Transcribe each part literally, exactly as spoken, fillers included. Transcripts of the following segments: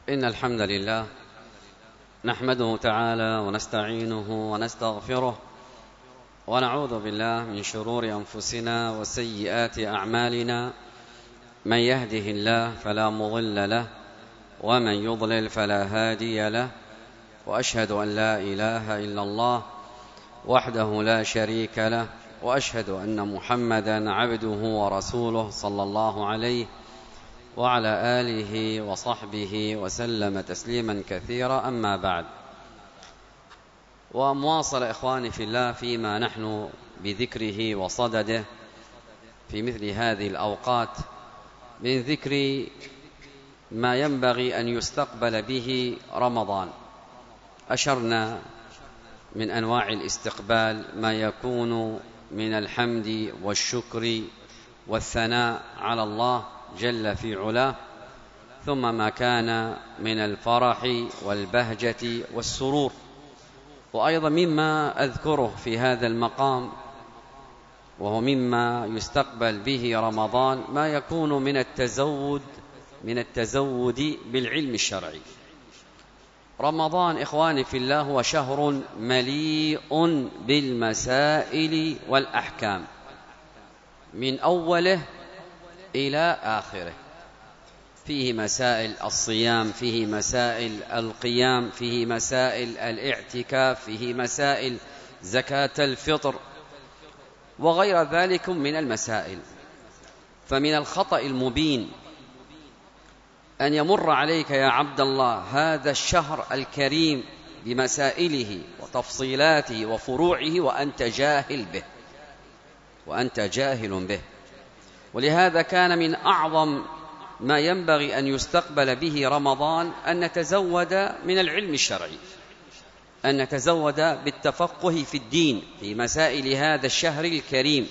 إن الحمد لله نحمده تعالى ونستعينه ونستغفره ونعوذ بالله من شرور أنفسنا وسيئات أعمالنا. من يهده الله فلا مضل له ومن يضلل فلا هادي له، وأشهد أن لا إله إلا الله وحده لا شريك له، وأشهد أن محمدا عبده ورسوله صلى الله عليه وعلى آله وصحبه وسلم تسليما كثيرا. أما بعد، ومواصل إخواني في الله فيما نحن بذكره وصدده في مثل هذه الأوقات من ذكر ما ينبغي أن يستقبل به رمضان. أشرنا من أنواع الاستقبال ما يكون من الحمد والشكر والثناء على الله جل في علاه، ثم ما كان من الفرح والبهجة والسرور. وأيضا مما أذكره في هذا المقام وهو مما يستقبل به رمضان ما يكون من التزود من التزود بالعلم الشرعي. رمضان إخواني في الله هو شهر مليء بالمسائل والأحكام من أوله إلى آخره. فيه مسائل الصيام، فيه مسائل القيام، فيه مسائل الاعتكاف، فيه مسائل زكاة الفطر وغير ذلك من المسائل. فمن الخطأ المبين أن يمر عليك يا عبد الله هذا الشهر الكريم بمسائله وتفصيلاته وفروعه وأنت جاهل به وأنت جاهل به. ولهذا كان من أعظم ما ينبغي أن يستقبل به رمضان أن نتزود من العلم الشرعي، أن نتزود بالتفقه في الدين في مسائل هذا الشهر الكريم،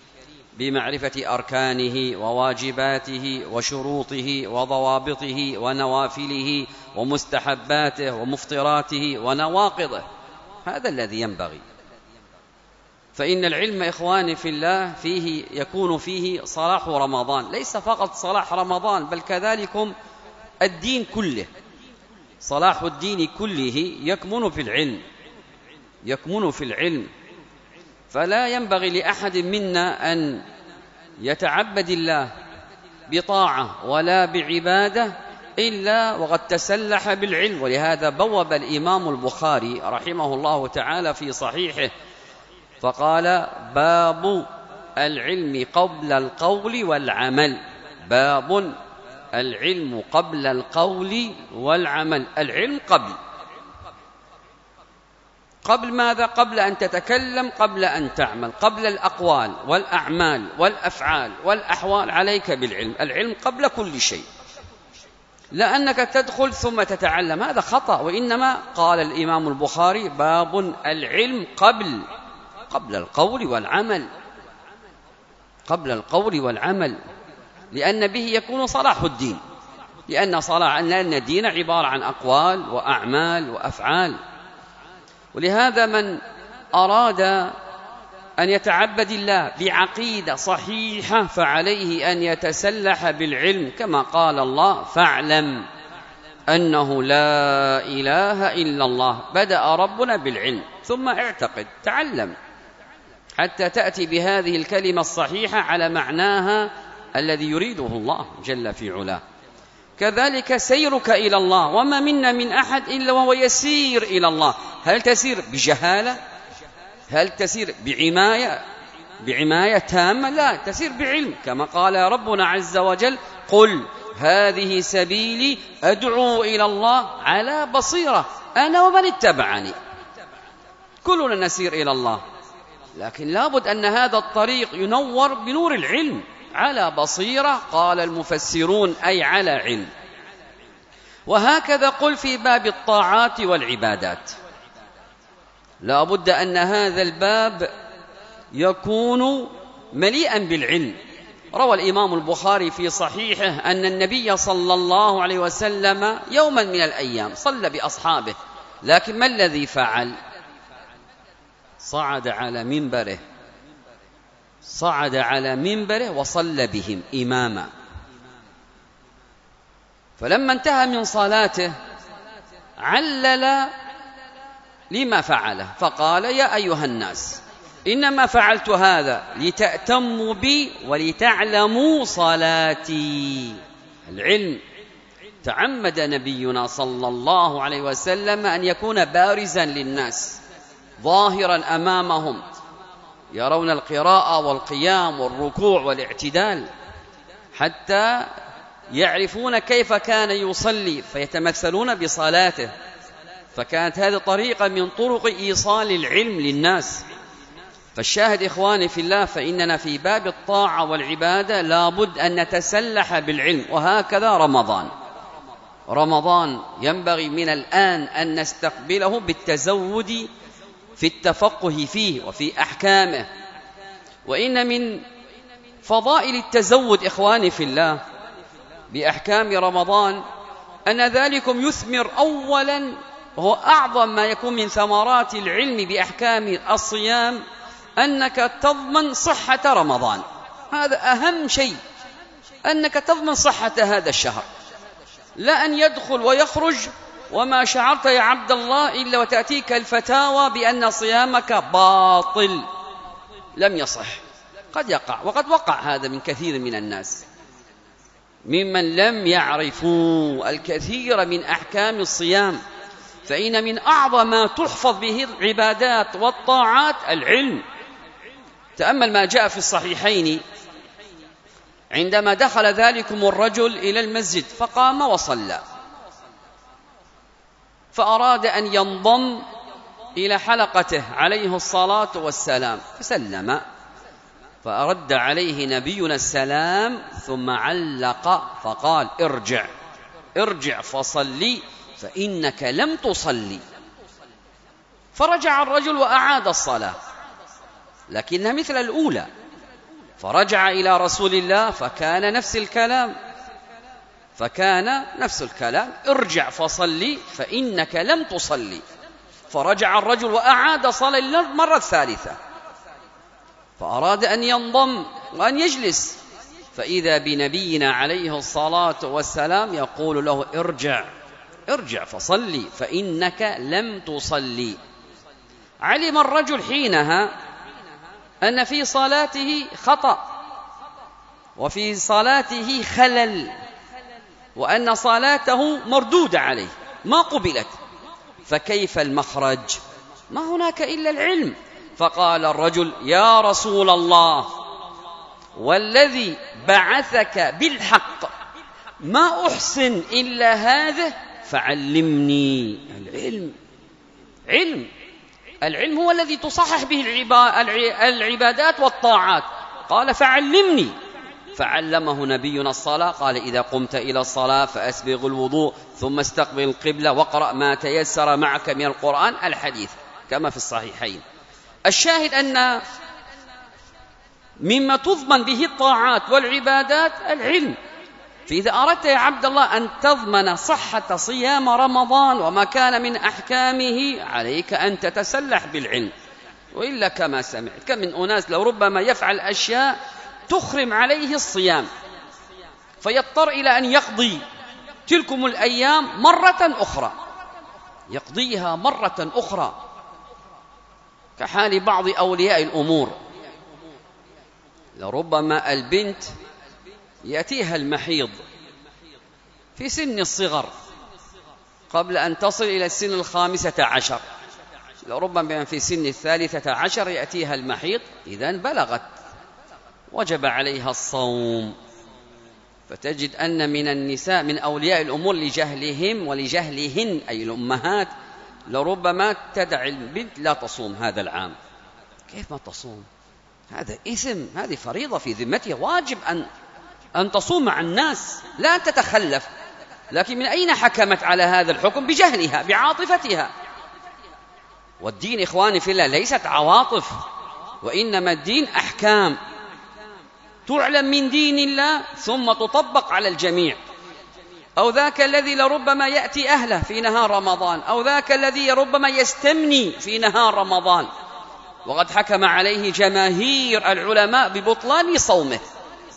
بمعرفة أركانه وواجباته وشروطه وضوابطه ونوافله ومستحباته ومفطراته ونواقضه. هذا الذي ينبغي. فإن العلم إخواني في الله فيه يكون فيه صلاح رمضان، ليس فقط صلاح رمضان بل كذلك الدين كله. صلاح الدين كله يكمن في العلم يكمن في العلم فلا ينبغي لأحد منا أن يتعبد الله بطاعة ولا بعبادة إلا وقد تسلح بالعلم. ولهذا بوب الإمام البخاري رحمه الله تعالى في صحيحه فقال: باب العلم قبل القول والعمل. باب العلم قبل القول والعمل. العلم قبل قبل ماذا؟ قبل أن تتكلم، قبل أن تعمل، قبل الأقوال والأعمال والأفعال والأحوال عليك بالعلم. العلم قبل كل شيء، لأنك تدخل ثم تتعلم، هذا خطأ. وإنما قال الإمام البخاري: باب العلم قبل قبل القول والعمل. قبل القول والعمل، لأن به يكون صلاح الدين، لأن صلاح أن الدين عبارة عن أقوال وأعمال وأفعال. ولهذا من أراد أن يتعبد الله بعقيدة صحيحة فعليه أن يتسلح بالعلم، كما قال الله: فاعلم أنه لا إله إلا الله. بدأ ربنا بالعلم، ثم اعتقد، تعلم، حتى تأتي بهذه الكلمة الصحيحة على معناها الذي يريده الله جل في علاه. كذلك سيرك إلى الله، وما منا من أحد إلا وهو يسير إلى الله. هل تسير بجهالة؟ هل تسير بعماية بعماية تامة؟ لا، تسير بعلم، كما قال ربنا عز وجل: قل هذه سبيلي أدعو إلى الله على بصيرة أنا ومن اتبعني. كلنا نسير إلى الله، لكن لابد أن هذا الطريق ينور بنور العلم على بصيرة. قال المفسرون: أي على علم. وهكذا قل في باب الطاعات والعبادات، لابد أن هذا الباب يكون مليئا بالعلم. روى الإمام البخاري في صحيحه أن النبي صلى الله عليه وسلم يوما من الأيام صلى بأصحابه، لكن ما الذي فعل؟ صعد على منبره صعد على منبره وصلى بهم إماما. فلما انتهى من صلاته علل لما فعله فقال: يا أيها الناس، إنما فعلت هذا لتأتموا بي ولتعلموا صلاتي. العلم تعمد نبينا صلى الله عليه وسلم أن يكون بارزا للناس ظاهرا أمامهم، يرون القراءة والقيام والركوع والاعتدال حتى يعرفون كيف كان يصلي فيتمثلون بصلاته. فكانت هذه طريقة من طرق إيصال العلم للناس. فالشاهد إخواني في الله، فإننا في باب الطاعة والعبادة لابد أن نتسلح بالعلم. وهكذا رمضان رمضان ينبغي من الآن أن نستقبله بالتزود في التفقه فيه وفي أحكامه. وإن من فضائل التزود إخواني في الله بأحكام رمضان أن ذلكم يثمر أولا، وهو أعظم ما يكون من ثمرات العلم بأحكام الصيام، أنك تضمن صحة رمضان. هذا أهم شيء، أنك تضمن صحة هذا الشهر، لا أن يدخل ويخرج وما شعرت يا عبد الله إلا وتأتيك الفتاوى بأن صيامك باطل لم يصح. قد يقع، وقد وقع هذا من كثير من الناس ممن لم يعرفوا الكثير من أحكام الصيام. فإن من أعظم ما تحفظ به العبادات والطاعات العلم. تأمل ما جاء في الصحيحين عندما دخل ذلكم الرجل إلى المسجد فقام وصلى، فأراد أن ينضم إلى حلقته عليه الصلاة والسلام فسلم، فأرد عليه نبينا السلام ثم علق فقال: ارجع ارجع فصلي فإنك لم تصلي. فرجع الرجل وأعاد الصلاة لكنها مثل الأولى، فرجع إلى رسول الله فكان نفس الكلام فكان نفس الكلام ارجع فصلي فإنك لم تصلي. فرجع الرجل وأعاد صلاة المرة الثالثة، فأراد أن ينضم وأن يجلس، فإذا بنبينا عليه الصلاة والسلام يقول له: ارجع ارجع فصلي فإنك لم تصلي. علم الرجل حينها أن في صلاته خطأ وفي صلاته خلل، وأن صلاته مردودة عليه ما قبلت، فكيف المخرج؟ ما هناك إلا العلم. فقال الرجل: يا رسول الله والذي بعثك بالحق ما أحسن إلا هذا فعلمني. العلم علم العلم هو الذي تصحح به العبادات والطاعات. قال: فعلمني. فعلمه نبينا الصلاة، قال: إذا قمت إلى الصلاة فأسبغ الوضوء ثم استقبل القبلة واقرأ ما تيسر معك من القرآن، الحديث كما في الصحيحين. الشاهد أن مما تضمن به الطاعات والعبادات العلم. فإذا أردت يا عبد الله أن تضمن صحة صيام رمضان وما كان من أحكامه عليك أن تتسلح بالعلم، وإلا كما سمعت كم من أناس لو ربما يفعل أشياء تخرم عليه الصيام فيضطر إلى أن يقضي تلكم الأيام مرة أخرى، يقضيها مرة أخرى، كحال بعض أولياء الأمور. لربما البنت يأتيها المحيض في سن الصغر قبل أن تصل إلى السن الخامسة عشر، لربما في سن الثالثة عشر يأتيها المحيض، إذن بلغت وجب عليها الصوم. فتجد أن من النساء من أولياء الأمور لجهلهم ولجهلهن أي الأمهات لربما تدعي البنت لا تصوم هذا العام. كيف ما تصوم؟ هذا إثم، هذه فريضة في ذمتها، واجب أن أن تصوم مع الناس، لا أن تتخلف. لكن من أين حكمت على هذا الحكم؟ بجهلها بعاطفتها. والدين إخواني في الله ليست عواطف، وإنما الدين أحكام تعلم من دين الله ثم تطبق على الجميع. أو ذاك الذي لربما يأتي أهله في نهار رمضان، أو ذاك الذي ربما يستمني في نهار رمضان، وقد حكم عليه جماهير العلماء ببطلان صومه،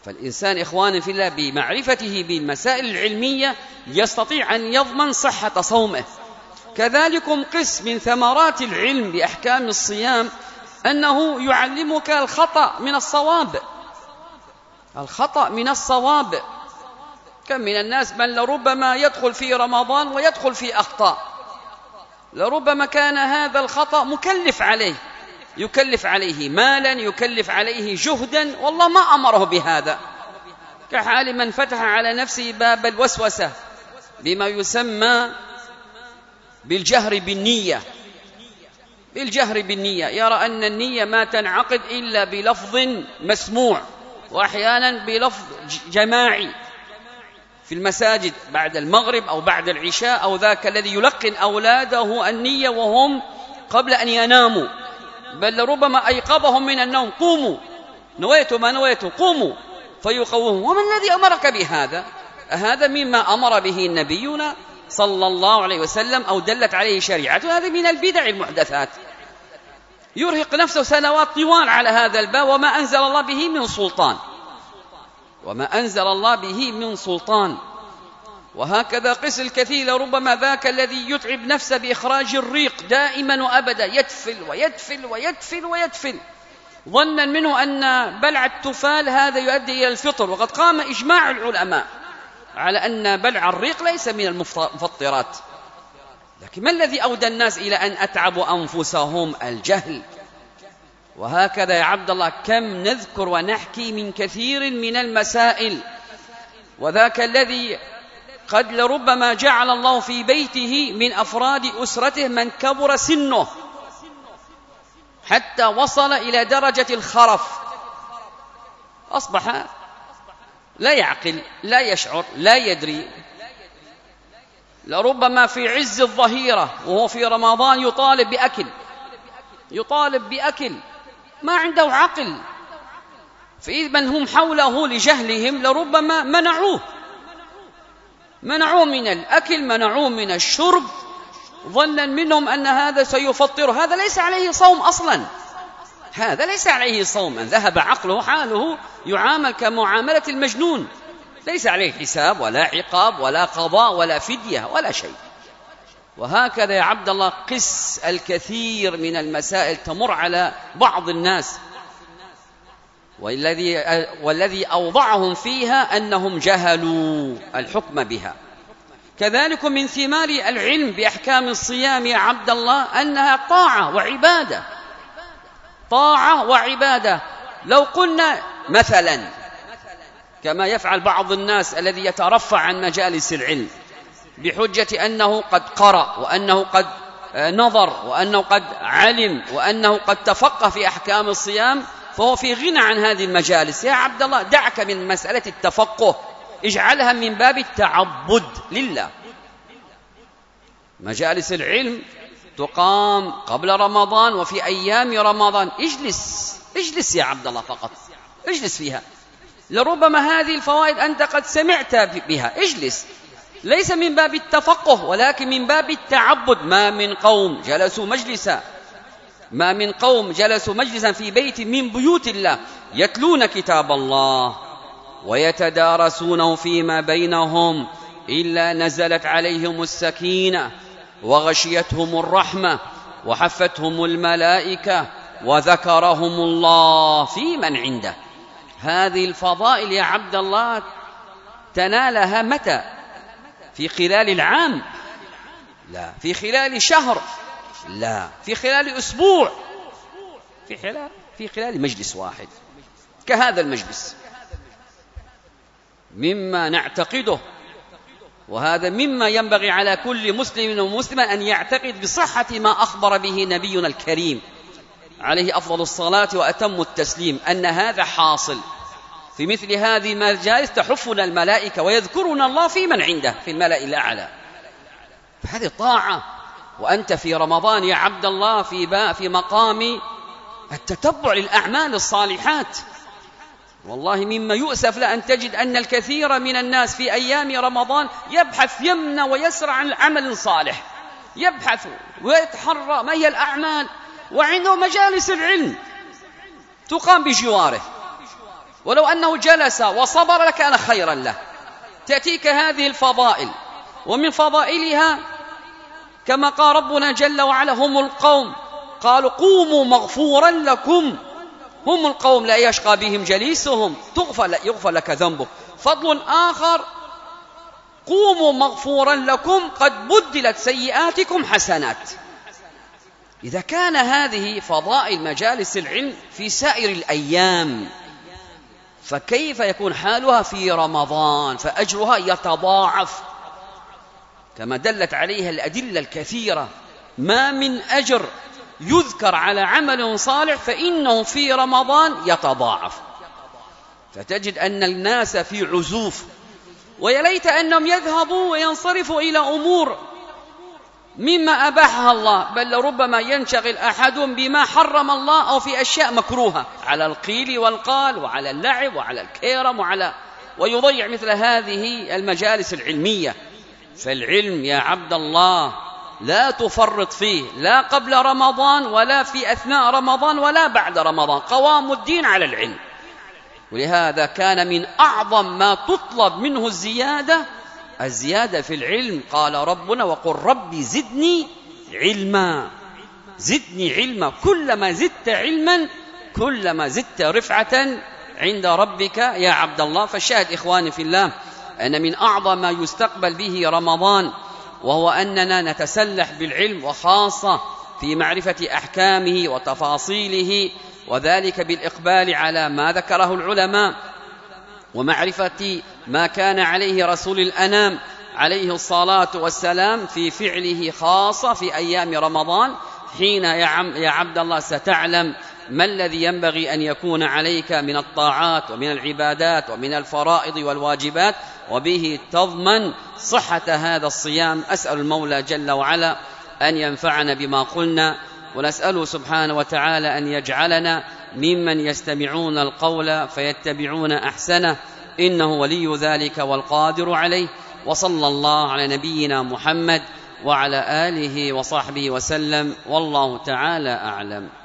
فالإنسان إخواني في الله بمعرفته بالمسائل العلمية يستطيع أن يضمن صحة صومه. كذلكم قس من ثمرات العلم بأحكام الصيام أنه يعلمك الخطأ من الصواب، الخطأ من الصواب. كم من الناس من لربما يدخل في رمضان ويدخل في أخطاء، لربما كان هذا الخطأ مكلف عليه، يكلف عليه مالا، يكلف عليه جهدا، والله ما أمره بهذا، كحال من فتح على نفسه باب الوسوسة بما يسمى بالجهر بالنية، بالجهر بالنية، يرى أن النية ما تنعقد إلا بلفظ مسموع، وأحيانا بلفظ جماعي في المساجد بعد المغرب أو بعد العشاء، أو ذاك الذي يلقن أولاده النية وهم قبل أن يناموا، بل ربما أيقظهم من النوم، قوموا نويتوا ما نويتوا قوموا فيقومون. ومن الذي أمرك بهذا؟ هذا مما أمر به نبينا صلى الله عليه وسلم أو دلت عليه شريعته، هذا من البدع المحدثات، يرهق نفسه سنوات طوال على هذا الباب وما أنزل الله به من سلطان، وما أنزل الله به من سلطان. وهكذا قس الكثير، ربما ذاك الذي يتعب نفسه بإخراج الريق دائما وأبدا، يدفل ويدفل ويدفل ويدفل ظنا منه أن بلع التفال هذا يؤدي إلى الفطر، وقد قام إجماع العلماء على أن بلع الريق ليس من المفطرات. لكن ما الذي أودى الناس إلى أن أتعبوا أنفسهم؟ الجهل. وهكذا يا عبد الله كم نذكر ونحكي من كثير من المسائل، وذاك الذي قد لربما جعل الله في بيته من أفراد أسرته من كبر سنه حتى وصل إلى درجة الخرف، أصبح لا يعقل، لا يشعر، لا يدري، لربما في عز الظهيرة وهو في رمضان يطالب بأكل، يطالب بأكل، ما عنده عقل. فإذ من هم حوله لجهلهم لربما منعوه، منعوه من الأكل، منعوه من الشرب، ظنا منهم أن هذا سيفطر. هذا ليس عليه صوم أصلا، هذا ليس عليه صوم، من ذهب عقله حاله يعامل كمعاملة المجنون، ليس عليه حساب ولا عقاب ولا قضاء ولا فدية ولا شيء. وهكذا يا عبد الله قس الكثير من المسائل تمر على بعض الناس، والذي والذي أوضعهم فيها أنهم جهلوا الحكم بها. كذلك من ثمار العلم بأحكام الصيام يا عبد الله أنها طاعة وعبادة، طاعة وعبادة. لو قلنا مثلا كما يفعل بعض الناس الذي يترفع عن مجالس العلم بحجة أنه قد قرأ وأنه قد نظر وأنه قد علم وأنه قد تفقه في أحكام الصيام، فهو في غنى عن هذه المجالس. يا عبد الله دعك من مسألة التفقه، اجعلها من باب التعبد لله. مجالس العلم تقام قبل رمضان وفي أيام رمضان، اجلس اجلس يا عبد الله، فقط اجلس فيها، لربما هذه الفوائد أنت قد سمعت بها، اجلس، ليس من باب التفقه ولكن من باب التعبد. ما من قوم جلسوا مجلسا ما من قوم جلسوا مجلسا في بيت من بيوت الله يتلون كتاب الله ويتدارسونه فيما بينهم إلا نزلت عليهم السكينة وغشيتهم الرحمة وحفتهم الملائكة وذكرهم الله في من عنده. هذه الفضائل يا عبد الله تنالها متى؟ في خلال العام؟ لا. في خلال شهر؟ لا. في خلال أسبوع؟ في خلال في خلال مجلس واحد كهذا المجلس. مما نعتقده، وهذا مما ينبغي على كل مسلم ومسلمة أن يعتقد بصحة ما أخبر به نبينا الكريم عليه أفضل الصلاة وأتم التسليم، أن هذا حاصل في مثل هذه المجالس، تحفنا الملائكة ويذكرنا الله في من عنده في الملأ الأعلى. فهذه طاعة، وأنت في رمضان يا عبد الله في باء في مقام التتبع للأعمال الصالحات. والله مما يؤسف لأن تجد أن الكثير من الناس في أيام رمضان يبحث يمنى ويسرع عن عمل صالح، يبحث ويتحرى ما هي الأعمال، وعنده مجالس العلم تقام بجواره، ولو أنه جلس وصبر لكان خيرا له. تأتيك هذه الفضائل، ومن فضائلها كما قال ربنا جل وعلا: هم القوم قالوا قوموا مغفورا لكم. هم القوم لا يشقى بهم جليسهم، تغفر يغفر لك ذنبك. فضل آخر: قوموا مغفورا لكم قد بدلت سيئاتكم حسنات. إذا كان هذه فضائل مجالس العلم في سائر الأيام، فكيف يكون حالها في رمضان؟ فأجرها يتضاعف كما دلت عليها الأدلة الكثيرة. ما من أجر يذكر على عمل صالح فإنه في رمضان يتضاعف. فتجد أن الناس في عزوف، ويليت أنهم يذهبوا وينصرفوا إلى أمور مما أباحها الله، بل ربما ينشغل أحدهم بما حرم الله أو في أشياء مكروهة، على القيل والقال وعلى اللعب وعلى الكيرم وعلى ويضيع مثل هذه المجالس العلمية. فالعلم يا عبد الله لا تفرط فيه، لا قبل رمضان ولا في أثناء رمضان ولا بعد رمضان. قوام الدين على العلم. ولهذا كان من أعظم ما تطلب منه الزيادة الزيادة في العلم. قال ربنا: وقل رب زدني علما. زدني علما، كلما زدت علما كلما زدت رفعة عند ربك يا عبد الله. فالشاهد إخواني في الله أن من أعظم ما يستقبل به رمضان وهو أننا نتسلح بالعلم، وخاصة في معرفة أحكامه وتفاصيله، وذلك بالإقبال على ما ذكره العلماء، ومعرفة ما كان عليه رسول الأنام عليه الصلاة والسلام في فعله، خاصة في أيام رمضان، حين يا عبد الله ستعلم ما الذي ينبغي أن يكون عليك من الطاعات ومن العبادات ومن الفرائض والواجبات، وبه تضمن صحة هذا الصيام. أسأل المولى جل وعلا أن ينفعنا بما قلنا، ونسأله سبحانه وتعالى أن يجعلنا ممن يستمعون القول فيتبعون أحسنه، إنه ولي ذلك والقادر عليه. وصلى الله على نبينا محمد وعلى آله وصحبه وسلم، والله تعالى أعلم.